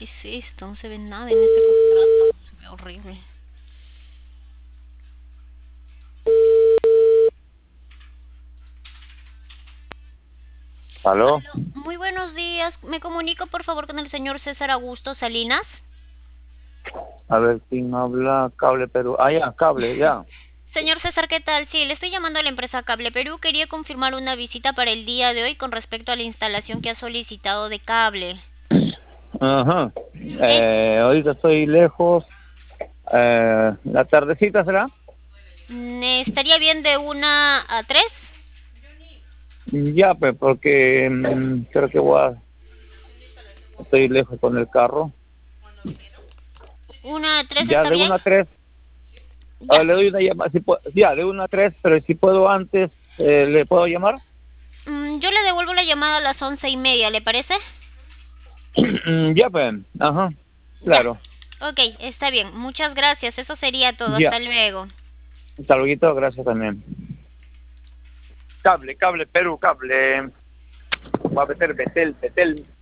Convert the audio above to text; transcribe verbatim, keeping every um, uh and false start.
¿Qué es esto? No se ve nada en este contrato. Se ve horrible. ¿Aló? Aló, muy buenos días. Me comunico por favor con el señor César Augusto Salinas. A ver, ¿quién habla? Cable Perú. Ah, ya, cable, ya. Señor César, ¿qué tal? Sí, le estoy llamando a la empresa Cable Perú. Quería confirmar una visita para el día de hoy con respecto a la instalación que ha solicitado de cable. Ajá. Es, Eh, ahorita estoy lejos. Eh, ¿la tardecita será? mm, ¿Estaría bien de una a tres? Ya, pues, porque mm, creo que voy a... Estoy lejos con el carro. ¿Una a tres Ya, está de bien? una a tres. Ah, Ya. le doy una llamada. Si puedo- ya, de una a tres, pero si puedo antes, eh, ¿le puedo llamar? Mm, yo le devuelvo la llamada a las once y media, ¿le parece? Ya, pues. Ajá. Ya. Claro. Ok, está bien. Muchas gracias. Eso sería todo. Ya. Hasta luego. Hasta luego, gracias también. Cable, cable, Perú, cable. Va a meter Betel, Betel.